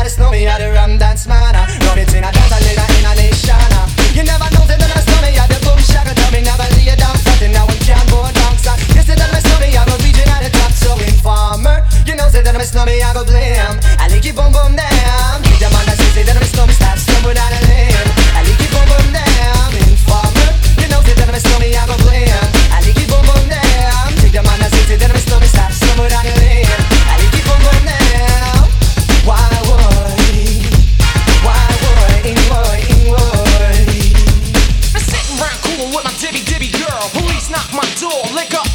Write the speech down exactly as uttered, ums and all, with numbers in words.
let us know me how the rum dance man. Run it in a dance, a later in a nation. You never know, say, let us know me how the boom shaka. Tell me never lay it down, something now we can't go down. You say, let us know me, I go reaching at the top. So informer, you know, say, let us know me, I go blame. I like it boom boom down. Keep them on the say, let us know me, stop stumbling down a lane. I like it boom boom down. Informer, you know, say, let us know me, I go blame. I like it boom boom down. Keep them on the say, let us know me, stop stumbling down a lane. I like it boom boom down. Why would he? Why would he? Would he? Would he? I'm sitting round cool with my dibby dibby girl. Police knock my door, liquor